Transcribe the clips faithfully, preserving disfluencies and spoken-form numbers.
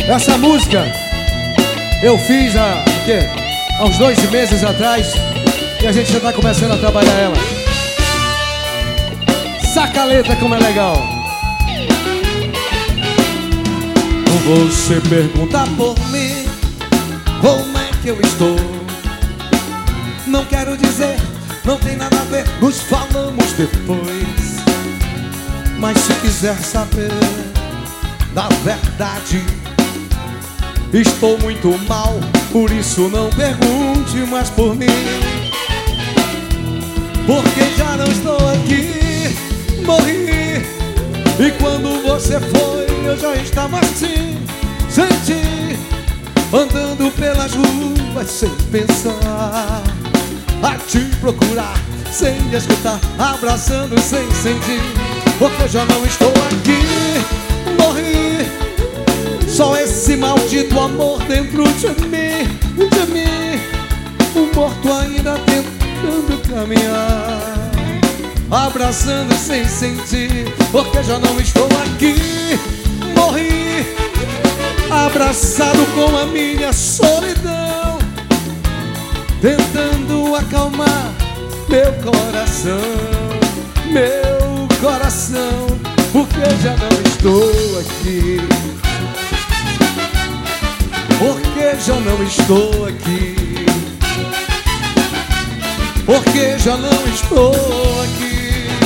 Essa música eu fiz há, o quê? há uns dois meses atrás e a gente já tá começando a trabalhar ela. Saca a letra como é legal. Você pergunta por mim como é que eu estou. Não quero dizer, não tem nada a ver, nos falamos depois. Mas se quiser saber da verdade, estou muito mal, por isso não pergunte mais por mim. Porque já não estou aqui, morri. E quando você foi, eu já estava assim, sem ti, andando pelas ruas sem pensar, a te procurar, sem escutar, abraçando sem sentir. Porque eu já não estou aqui, morri. Só esse maldito amor dentro de mim, de mim, um morto ainda tentando caminhar, abraçando sem sentir. Porque já não estou aqui, morri, abraçado com a minha solidão, tentando acalmar meu coração, meu coração. Porque já não estou aqui, porque já não estou aqui, porque já não estou aqui.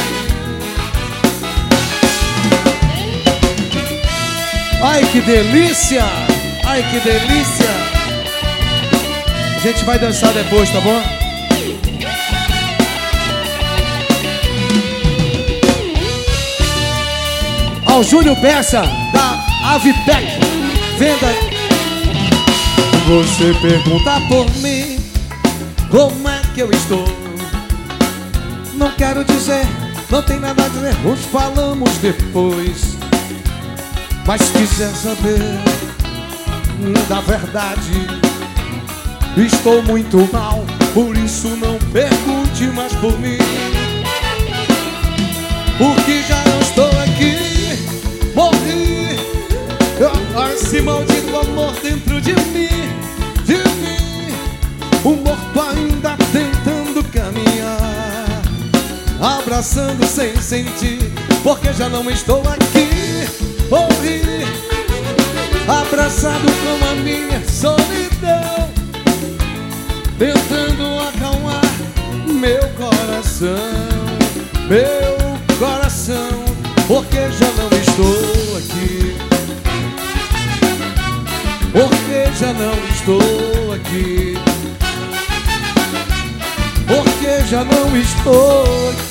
Ai que delícia, ai que delícia. A gente vai dançar depois, tá bom? Ao Júnior Bessa, da Avipec, venda. Você pergunta por mim como é que eu estou. Não quero dizer, não tem nada a dizer, nos falamos depois. Mas se quiser saber da verdade, estou muito mal, por isso não pergunte mais por mim. Porque já não estou aqui, morri. Esse maldito amor dentro de mim, de mim, um morto ainda tentando caminhar, abraçando sem sentir. Porque já não estou aqui, morri, abraçado com a minha solidão, tentando acalmar meu coração, meu coração. Porque já não estou aqui, porque já não estou aqui, porque já não estou aqui.